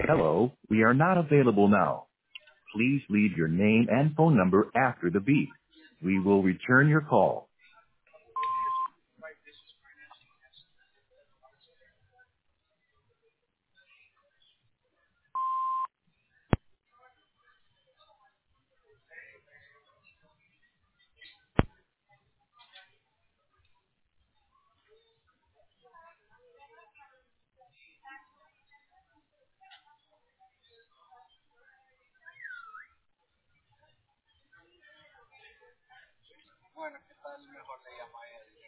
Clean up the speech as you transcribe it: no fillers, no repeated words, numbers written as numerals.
Hello, we are not available now. Please leave your name and phone number after the beep. We will return your call. Bueno, ¿qué tal? Mejor le llamo a él.